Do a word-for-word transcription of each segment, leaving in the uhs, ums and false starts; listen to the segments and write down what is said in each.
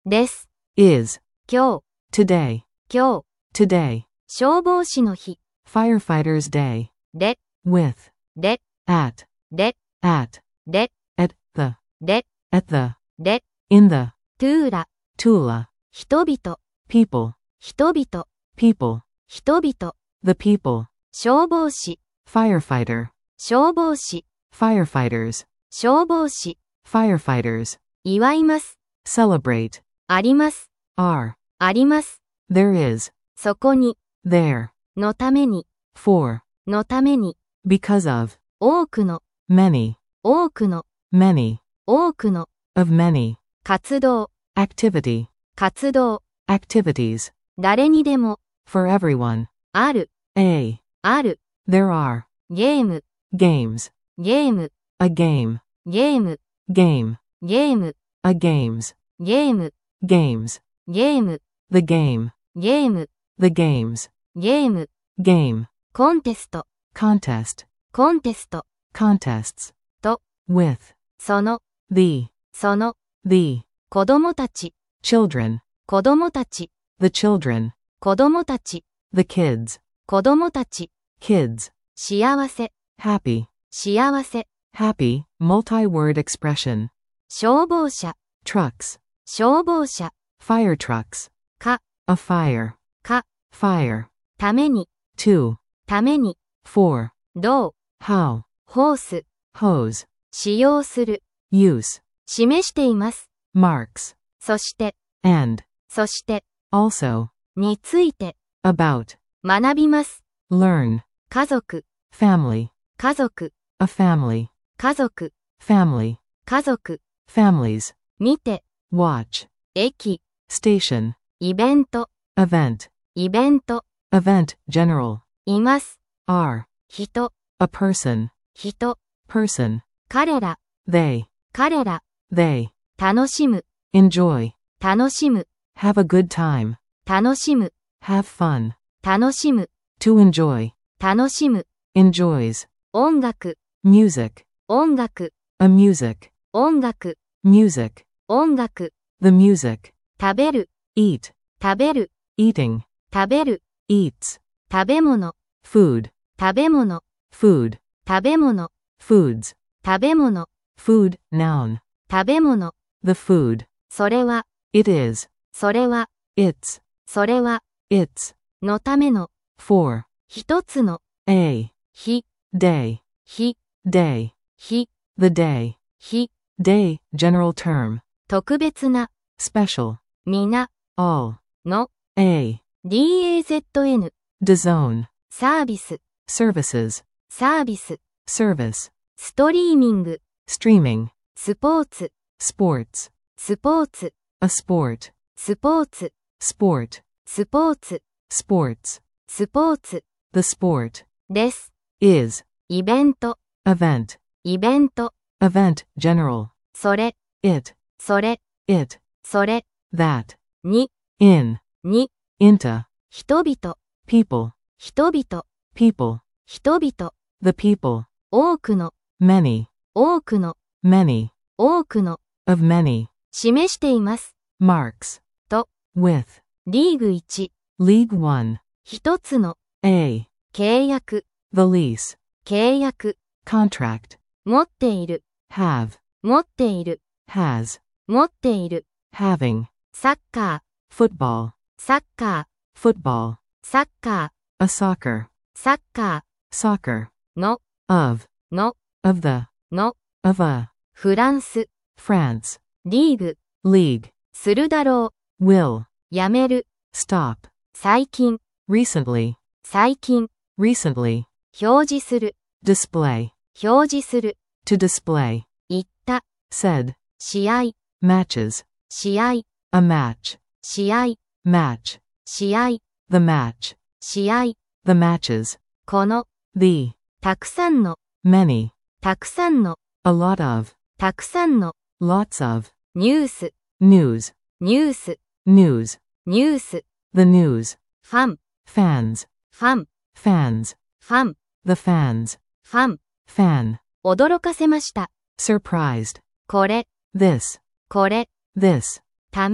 です。 is, 今日、 today, 今日、 today, 消防士の日、 firefighters day, で、 with, で、 at, で、 at, で、 at the, で、 at the, で、 in the, トゥーラ、 Tula, 人々、 people, 人々、 people, 人々、 the people, 消防士、 firefighter, 消防士、 firefighters, 消防士、 firefighters, 祝います、 celebrate, あります、 are, あります、 there is, そこに、 there, のために、 for, のために、 because of, 多くの、 many, 多くの、 many, 多くの、 of many, 活動、 activity, 活動、 activities, 誰にでも、 for everyone, ある、 a, ある、 there are, ゲーム、 games, ゲーム、 a game, ゲーム、 game, ゲーム、 a games, ゲーム、 games, ゲーム、 the game, ゲーム、 the games, ゲーム、 game, コンテスト、 contest, コンテスト、 contests, と、 with, その、 the, その、 the, 子供たち、 children, 子供たち、 the children, 子供たち、 the kids, 子供たち、 kids, 幸せ、 happy, 幸せ、 happy, multi-word expression, 消防車、 trucks, 消防車、 fire trucks, か、 a fire, か、 fire, ために、 to, ために、 for, どう、 how, ホース、 hose, 使用する、 use, 示しています。 marks, そして、 and, そして、 also, について、 about, 学びます。 learn, 家族、 family, 家族、 a family, 家族、 family, 家族、 families, 見て、 watch, 駅、 station, イベント、 event, イベント、 event, general, います。 are, 人、 a person, 人、 person, 彼ら、 they, 彼ら、 they, 楽しむ、 enjoy, 楽しむ、 have a good time, 楽しむ、 have fun, 楽しむ、 to enjoy, 楽しむ、 enjoys, 音楽、 music, 音楽、 a music, 音楽、 music, 音楽、 the music, 食べる、 eat, 食べる、 eating, 食べる、 eats, 食べ物、 food, 食べ物、 food, 食べ物、 foods, 食べ物、 food, noun, 食べ物、 the food, それは、 it is, それは、 its, それは、 its, のための、 for, 一つの、 a, 日、 day, 日、 day, 日、 the day, 日、 day, general term, 特別な、 special, 皆、 all, の、 a, ディーエーゼットエヌ、 dzone, サービス、 services, サービス、 service, ストリーミング、 streaming, スポーツ、 sports, スポーツ、 a sport, スポーツ、 sport, スポーツ、 sports, スポーツ、 the sport, です。 is, イベント、 event, イベント、 event, general, それ、 it, それ、 it, それ、 that, に、 in, に、 into, 人々、 people, 人々、 people, 人々、 the people, 多くの、 many, 多くの、 many, 多くの、 of many, 示しています。 marks, と、 with, リーグいち、 league one, 一つの、 a, 契約、 the lease, 契約、 contract, 持っている、 have, 持っている、 has, 持っている、 having, サッカ football, ー、サッカ football, ー、サッカ a soccer, ー、サッカ soccer, ー、の、 of, の、 of the, の、 of a, フランス、 France, リーグ、 league, するだろ will, う、やめる、 stop, 最近、 recently, 最近、 recently, 表示する、 display, 表示する、 to display, 言った、 said, 試合、 matches, 試合、 a match, 試合、 match, 試合、 the match, 試合、 the matches, この、 the, たくさんの、 many, たくさんの、 a lot of, たくさんの、 lots of, ニュース、 news, ニュース、 news, ニュース、 the news, ファン、 fans, ファン、 fans, ファン、 the fans, ファン、 fan, 驚かせました。 surprised, これ、 this, これ、 this, ため、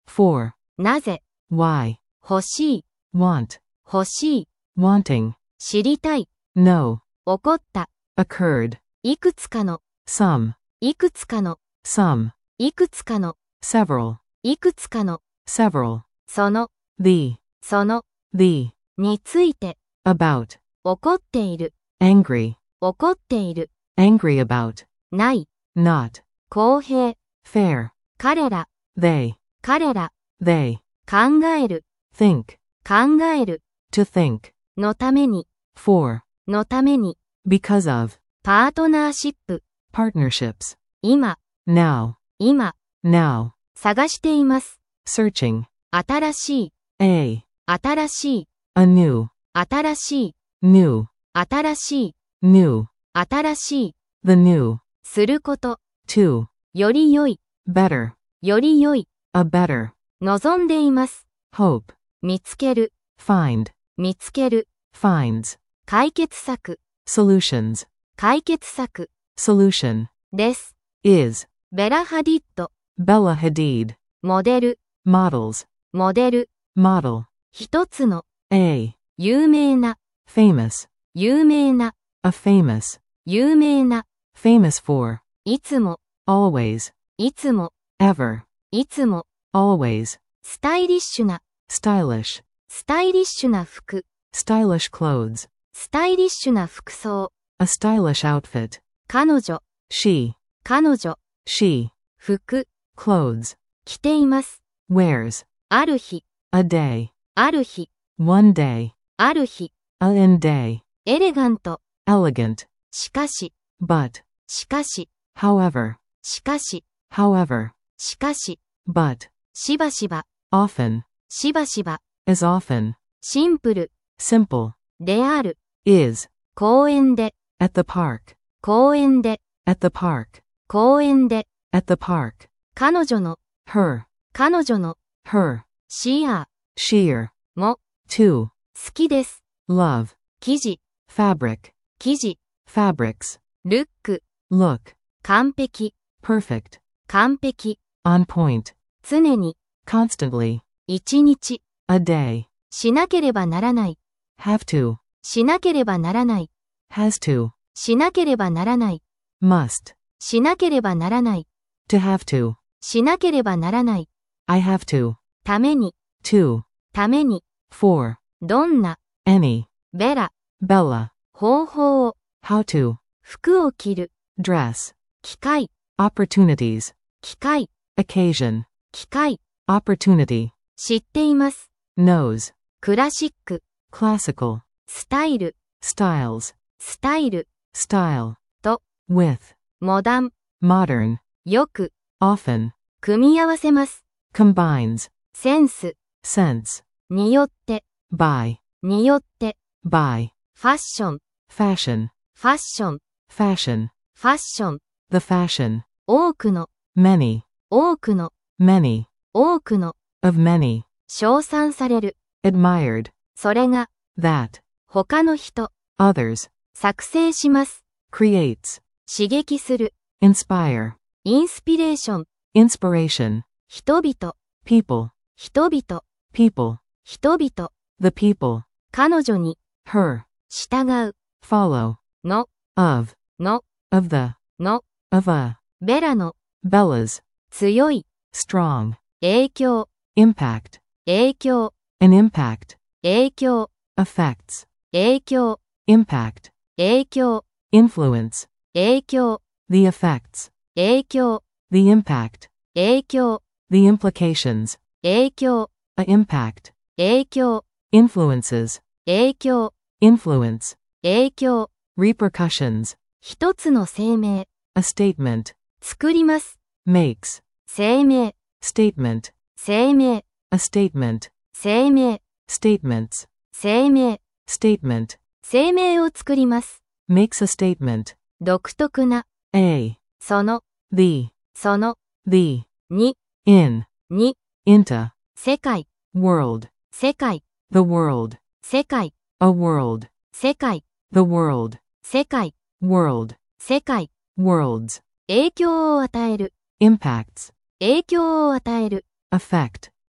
for, なぜ、 why, 欲しい、 want, 欲しい、 wanting, 知りたい、 know, 起こった、 occurred, いくつかの、 some, いくつかの、 some, いくつかの、 several, いくつかの、 several, その、 the, その、 the, について、 about, 怒っている、 angry, 怒っている、 angry about, ない、 not, 公平、 fair, 彼ら、 they, 彼ら、 they, 考える、 think, 考える、 to think, のために、 for, のために、 because of, パートナーシップ、 partnerships, 今、 now, 今、 now, 探しています。 searching, 新しい、 a, 新しい、 a new, 新しい、 new, 新しい、 new, 新しい、 the new, すること、 to, より良い、 better, より良い、 a better, 望んでいます。 hope, 見つける、 find, 見つける、 finds, 解決策、 solutions, 解決策、 solution, です。 is, ベラ・ハディッド、 Bella Hadid, モデル、 models, モデル、 model, 一つの、 a, 有名な、 famous, 有名な、 a famous, 有名な、 famous for, いつも、 always, いつも、 ever, いつも、 always, スタイリッシュな、 stylish, スタイリッシュな服、 stylish clothes, スタイリッシュな服装、 a stylish outfit, 彼女、 she, 彼女、 she, 服、 clothes, 着ています。 wears, ある日、 a day, ある日、 one day, ある日、 a in day, エレガント、 elegant, しかし、 but, しかし、 however, しかし、 however, しかし、 but, しばしば、 often, しばしば、 as often, シンプル、 simple, である、 is, 公園で、 at the park, 公園で、 at the park, 公園で、 at the park, 彼女の、 her, 彼女の、 her, シアー、 sheer, も、 to, 好きです。 love, 生地、 fabric, 生地、 fabrics, ルック、 look, 完璧、 perfect, 完璧、 on point, 常に、 constantly, 一日、 a day, しなければならない、 have to, しなければならない、 has to, しなければならない、 must, しなければならない、 to have to, しなければならない、 I have to, ために、 to, ために、 for, どんな、 any, ベラ、 Bella, 方法を、 how to, 服を着る、 dress, 機会、 opportunities, 機会、 occasion, 機会、 opportunity, 知っています。 knows, クラシック、 classical, スタイル、 styles, スタイル、 style, と、 with, モダン、 modern, よく、 often, 組み合わせます。 combines, センス、 sense, によって、 by, によって、 by, ファッション、 fashion, ファッション、 fashion, ファッション、 the fashion, 多くの、 many, 多くの、 many, 多くの、 of many, 称賛される。 admired, それが、 that, 他の人、 others, 作成します。 creates, 刺激する、 inspire, インスピレーション、 inspiration, 人々、 people, 人々、 people, 人々、 the people, 彼女に、 her, 従う、 follow, の、 of, の、 of the, の、 of a, ベラの、 Bella's, 強い、 strong, 影響、 impact, 影響、 an impact, 影響、 affects, 影響、 impact, 影響、 influence, 影響、 the effects, 影響、 the impact, 影響、 the implications, 影響、 a impact, 影響、 influences, 影響、 influence, 影響、 repercussions, 一つの声明、 a statement, 作ります。 makes, 声明、 statement, 声明、 a statement, 声明、 statements, 声明、 statement, 声明を作ります。 makes a statement, 独特な、 a, その、 the, その、 the, に、 in, に、 into, 世界、 world, 世界、 the world, 世界、 a world, 世界、 the world, 世界、 world, 世界、 worlds, 影響を与える、 impacts, 影響を与える、 effect,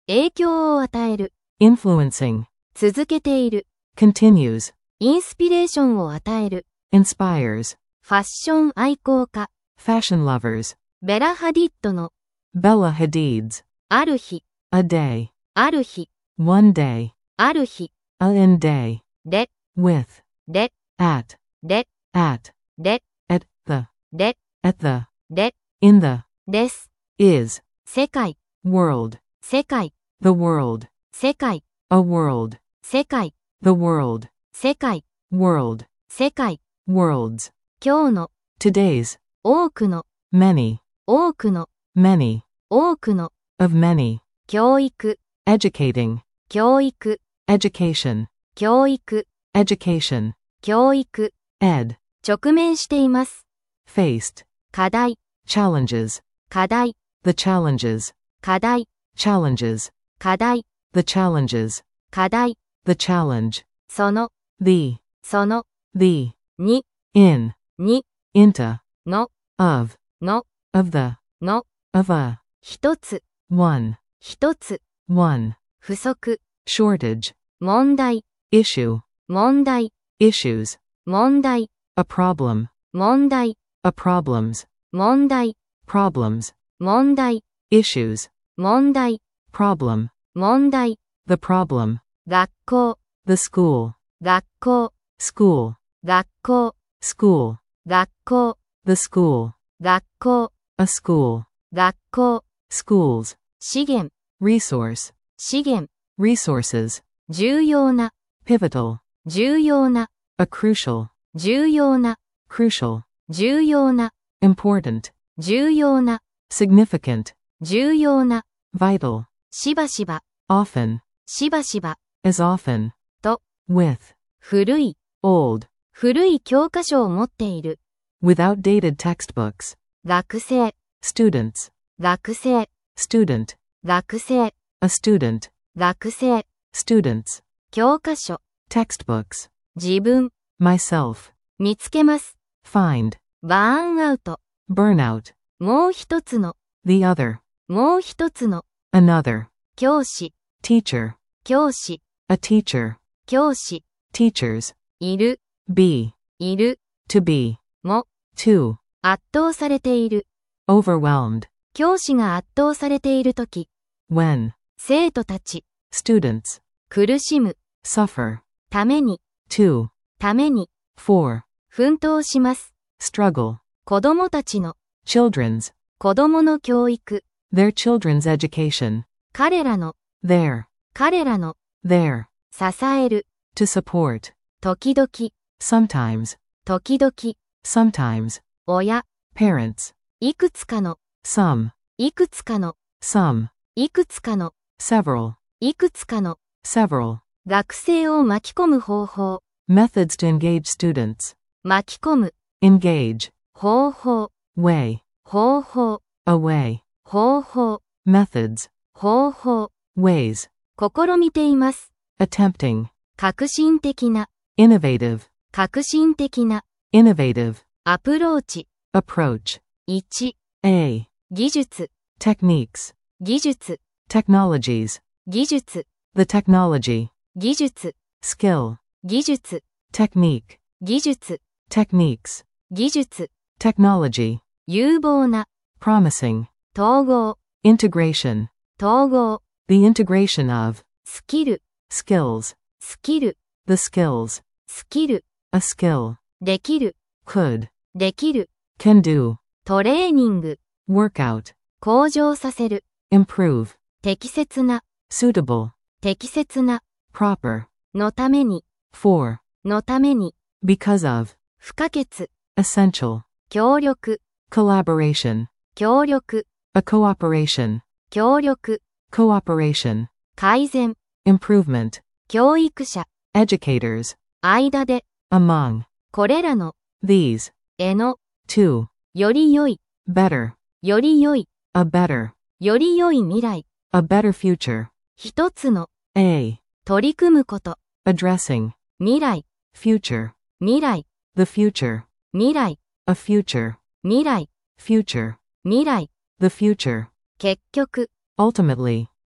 影響を与える。 influencing, 続けている。 continues, インスピレーションを与える。 inspires, ファッション愛好家。 fashion lovers, ベラ・ハディッドの、 Bella Hadid's, ある日、 a day, ある日、 one day, ある日、 a in day, で、 with, で、 at, で、 at, で、 at the, で、 at the, で、 in the, です。 is, 世界、 world, 世界、 the world, 世界、 a world, 世界、 the world, 世界、 world, 世界。 worlds, 今日の、 today's, 多くの、 many, 多くの、 many, 多くの、 of many, 教育、 educating, 教育、 education, 教育、 education, 教育、 ed, 直面しています。 faced, 課題、 challenges, 課題、 the challenges, 課題、 challenges, 課題、 the challenges, 課題、 the challenge, その、 the, その、 the, に、 in, に、 into, の、 of, の、 of the, の、 of a, 一つ、 one, 一つ、 one, 不足、 shortage, 問題、 issue, 問題、 issues, 問題、 a problem, 問題、 a problems, 問題、 problems, 問題、 issues, 問題、 problem, 問題、 the problem, 学校、 the school, 学校、 school, 学校、 school, 学校、 the school, 学校、 a school, 学校、 schools, 資源、 resource, 資源、 resources, 重要な、 pivotal, 重要な、 a crucial, 重要な、 crucial, 重要な、 important, 重要な、 significant, 重要な、 vital, しばしば、 often, しばしば、 as often, と、 with, 古い、 old, 古い教科書を持っている、 with outdated textbooks, 学生、 students, 学生、 student, 学生、 a student, 学生、 students, 教科書、 textbooks, 自分、 myself, 見つけます、 find, バーンアウト、 burnout, もう一つの、 the other, もう一つの、 another, 教師、 teacher, 教師、 a teacher, 教師、 teachers, いる、 be, いる、 to be, も、 to, 圧倒されている、 overwhelmed, 教師が圧倒されているとき、 when, 生徒たち、 students, 苦しむ、 suffer, ために、 to, ために、 for, 奮闘します。 struggle, 子供たちの、 children's, 子供の教育、 their children's education, 彼らの、 their, 彼らの、 their, 支える、 to support, 時々、 sometimes, 時々、 sometimes, 親、 parents, いくつかの、 some, いくつかの、 some, いくつかの、 several, いくつかの、 several, 学生を巻き込む方法、 methods to engage students, 巻き込む、 engage, 方法、 way, 方法、 a way, 方法、 methods, 方法、 ways, 試みています。 attempting, 革新的な、 innovative, 革新的な、 innovative, アプローチ、 approach, いち、 a, 技術、 techniques, 技術、 technologies, 技術、 the technology, 技術、 skill, 技術、 technique, 技術、 techniques, 技術、 technology, 有望な、 promising, 統合、 integration, 統合、 the integration of, スキル、 skills, スキル、 the skills, スキル、 a skill, できる、 could, できる、 can do, トレーニング、 workout, 向上させる、 improve, 適切な、 suitable, 適切な、 proper, のために、 for, のために、 because of, 不可欠、 essential, 協力、 collaboration, 協力、 a cooperation, 協力、 cooperation, 改善、 improvement, 教育者、 educators, 間で、 among, これらの、 these, への、 to, より良い、 better, より良い、 a better, より良い未来、 a better future, 一つの、 a, 取り組むこと、 addressing, 未来、 future, 未来、 the future, 未来、 a future, 未来、 future, 未来、 the future, 結局、 ultimately,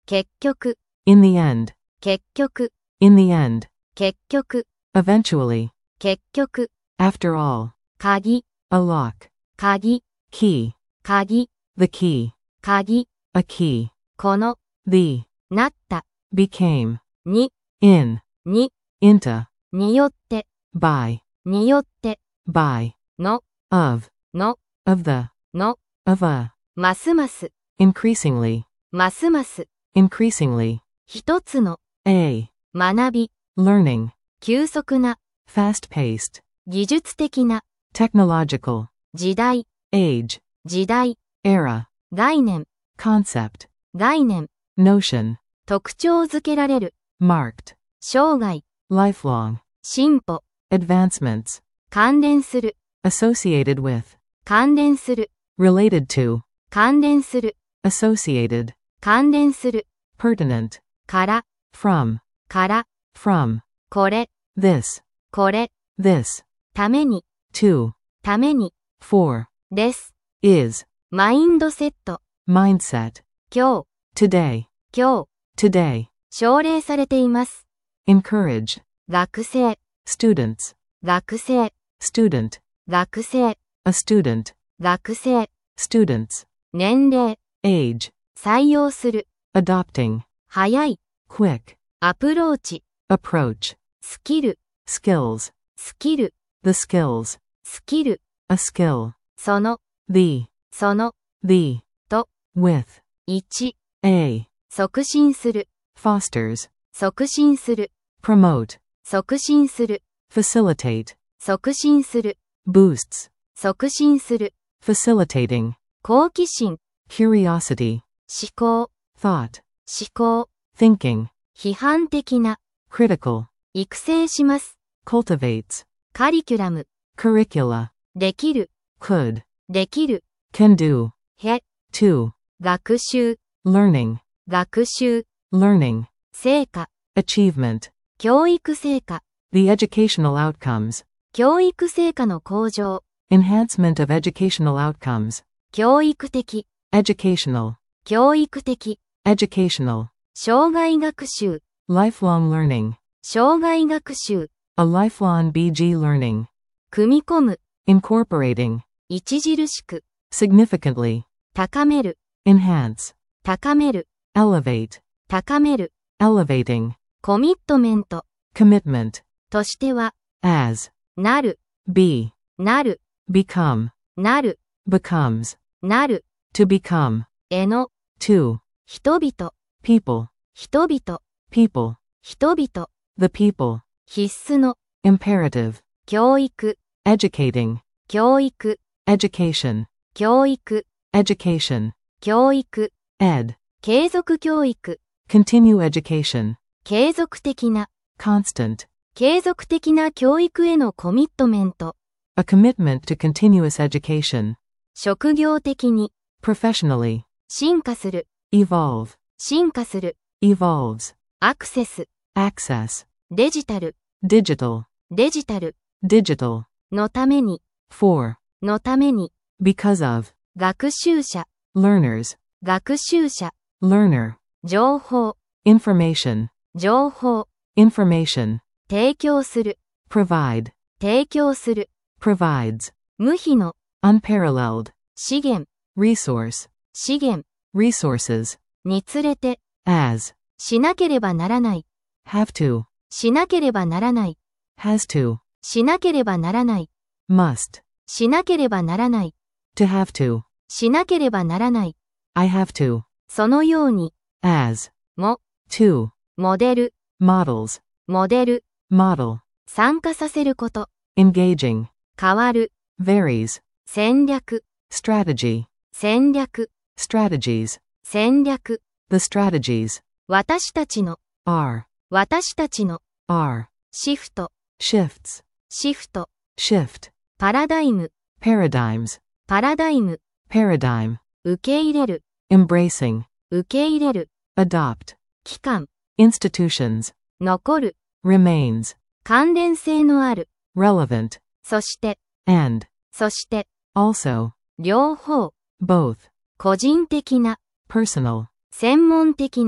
結局、 In the end. 結局、 In the end. 結局、 Eventually. 結局、 After all. 鍵、 A lock. 鍵、 Key. 鍵、 The key. 鍵、 A key. この、 The. なった、 Became. に、 In. に、 Into. によって、 By. によって、 By. の、 Of. の、 Of the. の、 Of a. ますます、 Increasingly. ますます、 Increasingly. 一つの、 A. 学び、 Learning. 急速な、 Fast-paced. 技術的な、 Technological. 時代、 Age. 時代、 Era. 概念、 Concept. 概念、 Notion. 特徴づけられる、 Marked. 生涯、 Lifelong. 進歩、 Advancements. 関連する、 Associated with. 関連する、 Related to. 関連する、 Associated. 関連する、 Pertinent. から、 From. から、 From. これ、 This. これ、 This. ために、 To. ために、 For. です。 Is. マインドセット、 Mindset. 今 Today. 日、今日、 Today. 奨励されています。 Encourage. 学生、 Students. 学生、 Student. 学生、 A student. 学生、 Students. 年齢、 Age. 採用する、 Adopting. 早い、 Quick. アプローチ、 Approach. スキル、 Skills. スキル、 The skills. スキル、 A skill. その、 The. その、 The. と、 With. いち、 A. 促進する、 Fosters. 促進する、 Promote. 促進する、 Facilitate. 促進する、 Boosts. 促進する、 Facilitating. 好奇心、 Curiosity. 思考、 Thought. 思考、 Thinking. 批判的な、 Critical. 育成します。 Cultivates. カリキュラム、 Curricula. できる、 Could. できる、 Can do. へ、 To. 学習、 Learning. 学習、 Learning. 成果、 Achievement. 教育成果、 The educational outcomes. 教育成果の向上、 Enhancement of educational outcomes. 教育的、 Educational. 教育的、 Educational. 生涯学習、 Lifelong learning. 生涯学習、 A lifelong B G learning. 組み込む、 Incorporating. 著しく、 Significantly. 高める、 Enhance. 高める、 Elevate. 高める、 Elevating. コミットメント、 Commitment. としては、 As. なる、 Be. なる、 Become. なる、 Becomes. なる、 To become. えの、 To. 人々、 People. 人々、 People. 人々、 The people. 必須の、 Imperative. 教育、 Educating. 教育、 Education. 教育、 Education. 教育、 Ed. 継続教育、 Continue education. 継続的な、 Constant. 継続的な教育へのコミットメント、 A commitment to continuous education. 職業的に、 Professionally. 進化する、 Evolve. 進化する、 Evolves. アクセス、 Access. デジタル、 Digital. デジタル、 Digital. のために、 For. のために、 Because of. 学習者、 Learners. 学習者、 Learner. 情報、 Information. 情報、 Information. 提供する、 Provide. 提供する、 Provides. 無比の、 Unparalleled. 資源、 Resource. 資源、 Resources. につれて、 As. しなければならない、 Have to. しなければならない、 Has to. しなければならない、 Must. しなければならない、 To have to. しなければならない、 I have to. そのように、 As. も、 To. モデル、 Models. モデル、 Model. 参加させること、 Engaging. 変わる、 Varies. 戦略、 Strategy. 戦略、 Strategies. 戦略、 The strategies. 私たちの、 Are. 私たちの、 Are. シフト、 Shifts. シフト、 Shift. パラダイム、 Paradigms. パラダイム、 Paradigm. 受け入れる、 Embracing. 受け入れる、 Adopt. 期間、 Institutions. 残る、 Remains. 関連性のある、 Relevant. そして、 And. そして、 Also. 両方、 Both. 個人的な、 Personal. 専門的な、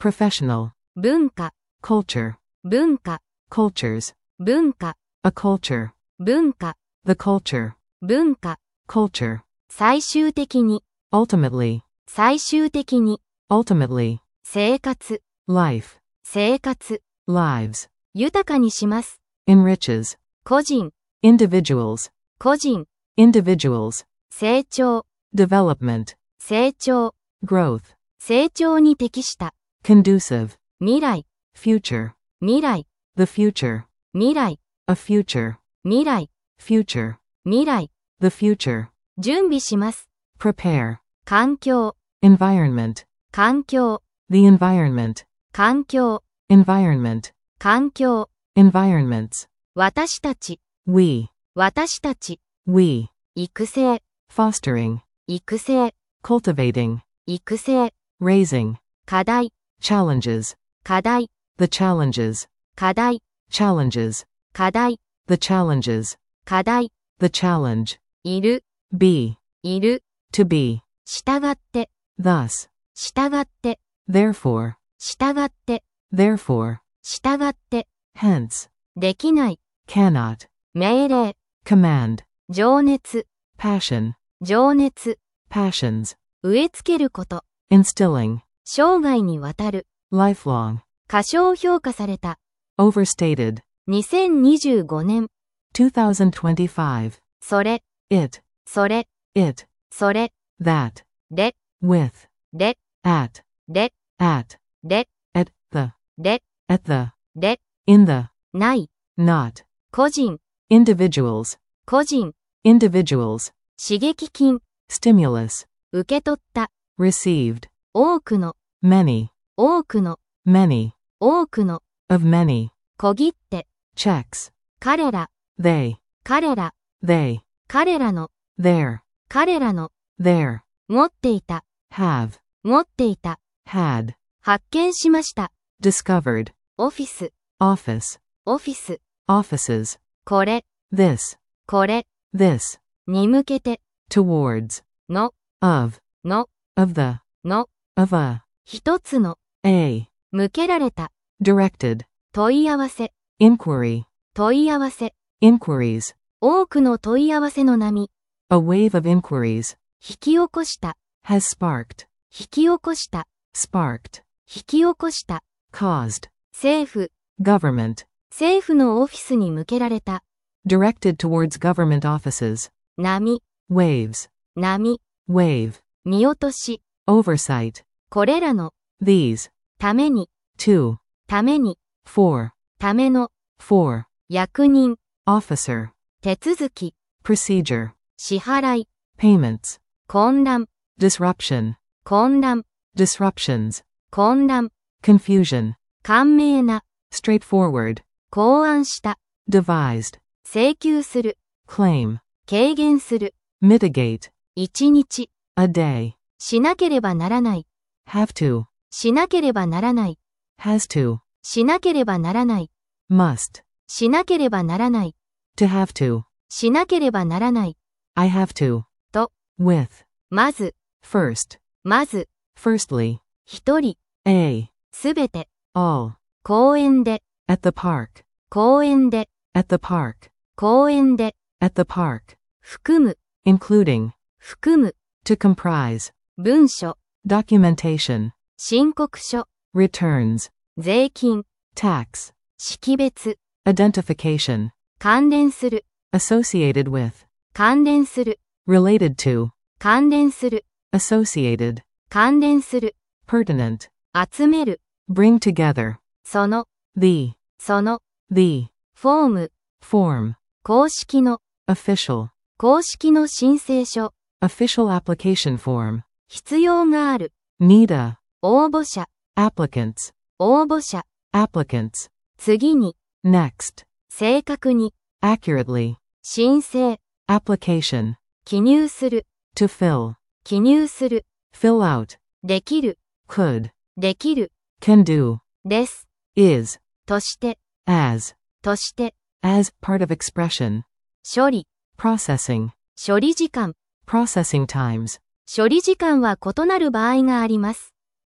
professional, 文化、 culture, 文化、 cultures, 文化、 a culture, 文化、 the culture, 文化、 culture, 最終的に、 ultimately, 最終的に、 ultimately, 生活、 life, 生活、 lives, 豊かにします。 enriches, 個人、 individuals, 個人、 individuals, 成長、 development, 成長、 growth, 成長に適した、 conducive, 未来、 future, 未来、 the future, 未来、 a future, 未来、 future, 未来、 the future, 準備します。 prepare, 環境、 environment, 環境、 the environment, 環境、 environment, 環境、 environments, 私たち、 we, 私たち、 we, 育成、 fostering, 育成、 cultivating, 育成、 raising, 課題、 challenges, 課題、 the challenges, 課題、 challenges, 課題、 the challenges, 課題、 the challenge, いる、 be, いる、 to be, 従って、 thus, 従って、 therefore, 従って、 therefore, 従って、 hence, できない、 cannot, 命令、 command, 情熱、 passion, 情熱、 passions, 植え付けること、 instilling, 生涯にわたる、 lifelong, 過小評価された、 overstated, にせんにじゅうごねん、 twenty twenty-five, それ、 it, それ、 it, それ、 that, で、 with, で、 at, で、 at, で、 at the, で、 at the, で、 in the, ない、 not, 個人、 individuals, 個人、 individuals, 刺激金、 stimulus, 受け取った、 received, 多くの、 many, 多くの、 many, 多くの、 of many, 小切って、 checks, 彼ら、 they, 彼ら、 they, 彼らの、 their, 彼らの、 their, 持っていた、 have, 持っていた、 had, 発見しました、 discovered, オフィス、 office, オフィス、 offices, これ、 this, これ、 this, に向けて、 towards, の、 of, の、 of the, の、 of a, 一つの、 a, 向けられた、 directed, 問い合わせ、 inquiry, 問い合わせ、 inquiries, 多くの問い合わせの波、 a wave of inquiries, 引き起こした、 has sparked, 引き起こした、 sparked, 引き起こした、 caused, 政府、 government, 政府のオフィスに向けられた、 directed towards government offices, 波、 waves, 波、 wave, 見落とし、 oversight, これらの、 these, ために、 to, ために、 for, ための、 for, 役人、 officer, 手続き、 procedure, 支払い、 payments, 混乱、 disruption, 混乱、 disruptions, 混乱、 confusion, 簡明な、 straightforward, 考案した、 devised, 請求する、 claim, 軽減する、 mitigate, 一日、 a day, しなければならない、 have to, しなければならない、 has to, しなければならない、 must, しなければならない、 to have to, しなければならない、 I have to, と、 with, まず、 first, まず、 firstly, 一人、 a, すべて、 all, 公園で、 at the park, 公園で、 at the park, 公園で、 at the park, 含む、 including, 含む、 to comprise, 文書、 documentation, 申告書、 returns, 税金、 tax, 識別、 identification, 関連する、 associated with, 関連する、 related to, 関連する、 associated, 関連する、 pertinent, 集める、 bring together, その、 the, その、 the, フォーム、 form, 公式の、 official, 公式の申請書、 official application form, 必要がある、 need a, 応募者、 applicants, 応募者、 applicants, 次に、 next, 正確に、 accurately, 申請、 application, 記入する、 to fill, 記入する、 fill out, できる、 could, できる、 can do, です、 is, として、 as, として、 as part of expression, 処理、 processing, 処理時間、 processing times, 処理時間は異なる場合があります。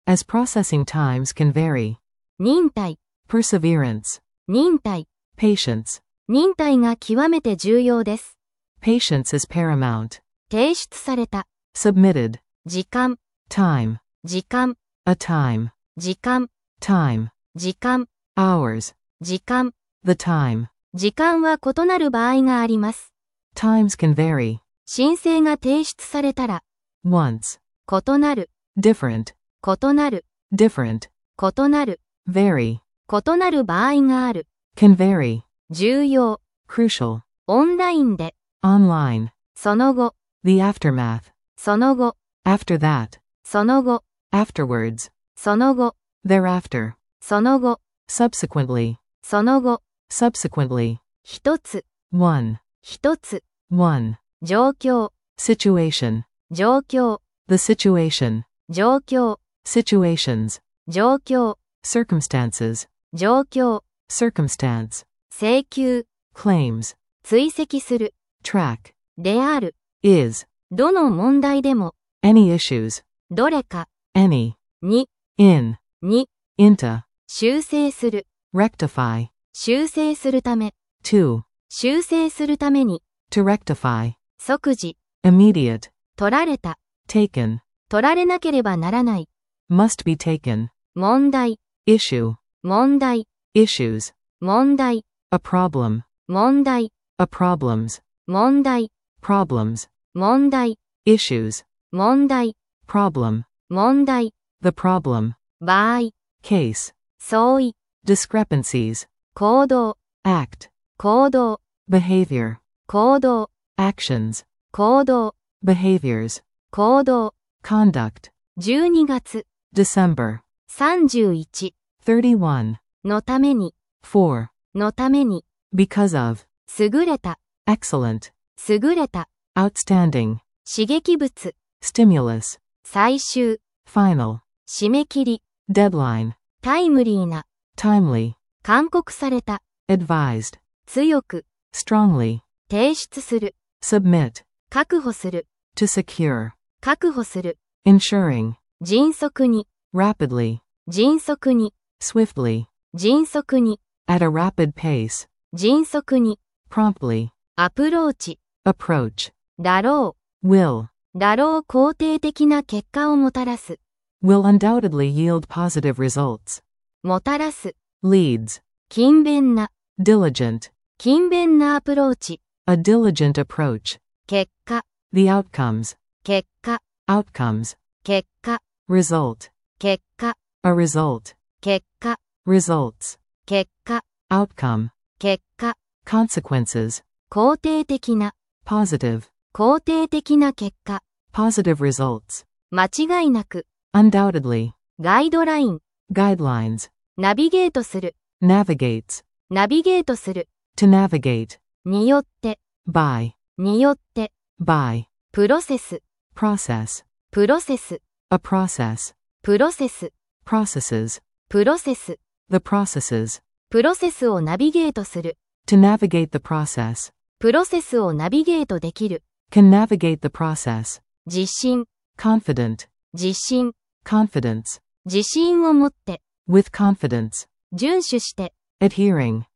as processing times can vary. 忍耐、 Perseverance. 忍耐、 Patience. 忍耐が極めて重要です。 Patience is paramount. 提出された、 Submitted. 時間、 Time. 時間、 A time. 時間、 Time. 時間、 Hours. 時間。 The time. 時間は異なる場合があります。 Times can vary. 申請が提出されたら、 Once. 異なる、 Different. 異なる、 Different. 異なる、 Vary. 異なる場合がある。 Can vary. 重要、 Crucial. オンラインで、 Online. その後、 The aftermath. その後、 After that. その後、 Afterwards. その後、 Thereafter. その後、 Subsequently. その後、 Subsequently. 一つ、 One. 一つ、 One. 状況、 Situation. 状況、 The situation. 状況、 Situations. 状況、 Circumstances. 状況、 Circumstance. 請求、 Claims. 追跡する、 Track. である。 Is. どの問題でも、 Any issues. どれか、 Any. に、 In. に、 Into. 修正する、 Rectify. 修正するため、 To. 修正するために、 To rectify. 即時、 Immediate. 取られた、 Taken. 取られなければならない、 Must be taken. 問題、 Issue. 問題、 Issues. 問題、 A problem. 問題、 A problems. 問題、 Problems. 問題、 Issues. 問題、 Problem. 問題、 The problem. 場合、 Case. 相違、 Discrepancies. 行動、 Act. 行動、 Behavior. 行動、 Actions. 行動、 Behaviors. 行動、 Conduct. じゅうにがつ、 December. さんじゅういち thirty-one. のために、 For. のために、 Because of. 優れた、 Excellent. 優れた、 Outstanding. 刺激物、 Stimulus. 最終、 Final. 締め切り、 Deadline. タイムリーな、 Timely. 勧告された、 Advised. 強く、 Strongly. 提出する、 Submit. 確保する、 To secure. 確保する、 Ensuring. 迅速に、 Rapidly. 迅速に、 Swiftly. 迅速に、 At a rapid pace. 迅速に、 Promptly. アプローチ、 Approach. だろ Will. う、だろう肯定的な結果をもたらす、 Will undoubtedly yield positive results. もたらす、 Leads. 勤勉な、 Diligent. 勤勉なアプローチ、 A diligent approach. 結果、 The outcomes. 結果、 Outcomes. 結果、 Result. 結果、 A result. 結果、 Results. 結果、 Outcome. 結果、 Consequences. 肯定的な、 Positive. 肯定的な結果、 Positive results. 間違いなく、 Undoubtedly. ガイドライン、 Guidelines. ナビゲートする、 Navigates. ナビゲートする、 To navigate. によって、 By. によって、 By. プロセス、 Process. プロセス、 A process. プロセス、 Processes. プロセス、 The processes. プロセスをナビゲートする、 To navigate the process. プロセスをナビゲートできる、 Can navigate the process. 自信、 Confident. 自信、 Confidence. 自信を持って、 With confidence. 遵守して、 Adhering.